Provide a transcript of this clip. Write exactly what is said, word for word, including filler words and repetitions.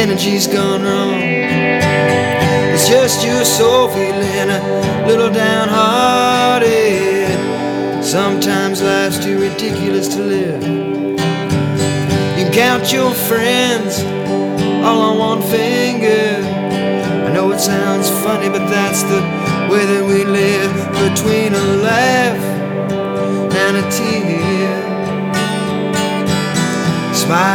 energy's gone wrong. It's just your soul feeling a little downhearted. Sometimes life's too ridiculous to live. You count your friends all on one finger. I know it sounds funny, but that's the way that we live. Between a laugh and a tear, smile